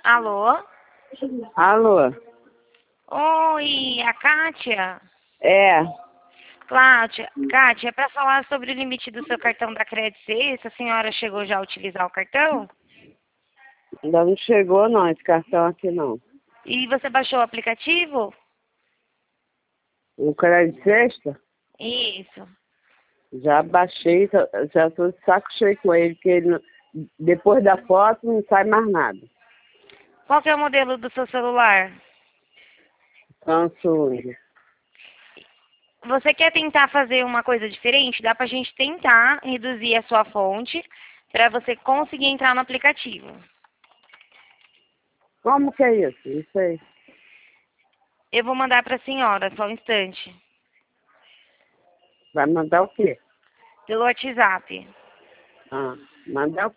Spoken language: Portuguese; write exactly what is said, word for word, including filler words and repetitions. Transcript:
Alô? Alô? Oi, a Kátia? É, Cláudia, Kátia, é para falar sobre o limite do seu cartão da Credit Suisse. A senhora chegou já a utilizar o cartão? ainda não chegou não, esse cartão aqui não. E você baixou o aplicativo? O crédito sexta? Isso. Já baixei, já- já tô de saco cheio com ele, porque ele, não- depois da foto não sai mais nada. Qual que é o modelo do seu celular? Samsung. Você quer tentar fazer uma coisa diferente? Dá pra gente tentar reduzir a sua fonte para você conseguir entrar no aplicativo. Como que é isso? Não sei. Eu vou mandar para a senhora, só um instante. Vai mandar o quê? Pelo WhatsApp. Ah, mandar o